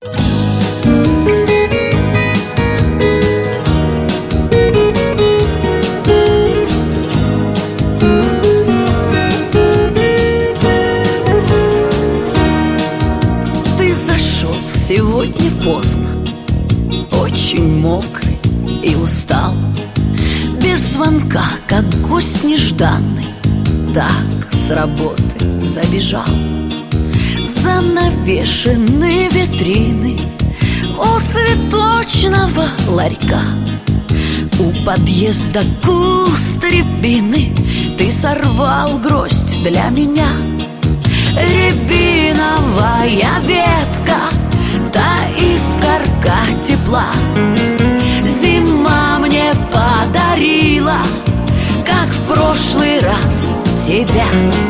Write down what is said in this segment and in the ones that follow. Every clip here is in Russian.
Ты зашел сегодня поздно, очень мокрый и устал, без звонка, как гость нежданный, так с работы забежал. Занавешены витрины у цветочного ларька, у подъезда куст рябины, ты сорвал гроздь для меня. Рябиновая ветка, та искорка тепла, зима мне подарила, как в прошлый раз тебя.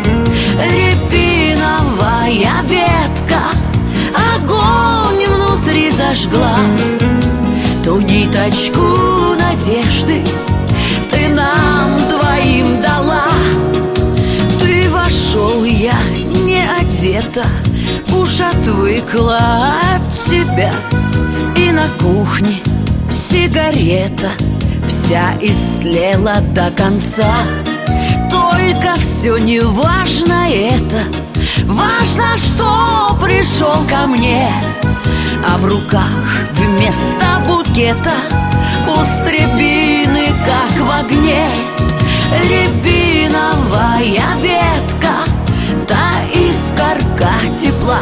Рябиновая ветка огонь внутри зажгла, ту ниточку надежды ты нам двоим дала. Ты вошел, я не одета, уж отвыкла от тебя. И на кухне сигарета вся истлела до конца. Только все не важно это, важно, что пришел ко мне, а в руках вместо букета куст рябины, как в огне. Рябиновая ветка, та искорка тепла,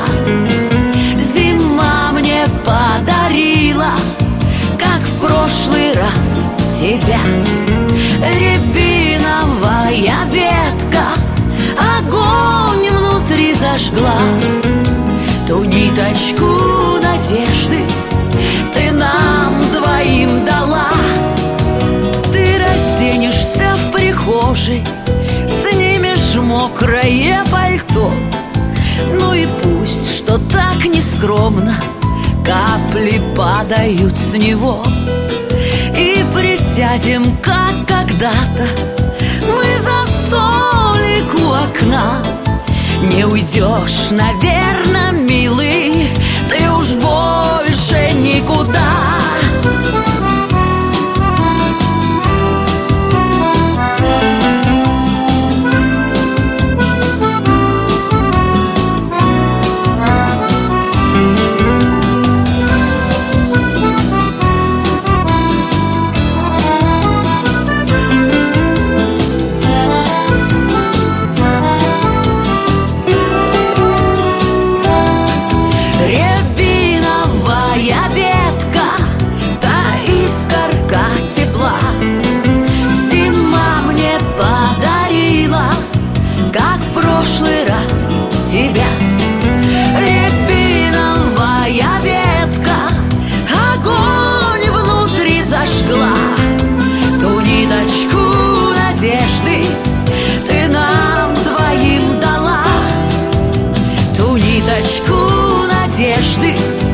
зима мне подарила, как в прошлый раз тебя. Рябиновая ветка огонь внутри зажгла, ту ниточку надежды ты нам двоим дала. Ты разденешься в прихожей, снимешь мокрое пальто, ну и пусть, что так нескромно капли падают с него. И присядем, как когда-то, мы за столик у окна. Не уйдешь, наверно, милый, ты уж больше никуда. Как в прошлый раз тебя. Рябиновая ветка огонь внутри зажгла, ту ниточку надежды ты нам двоим дала, ту ниточку надежды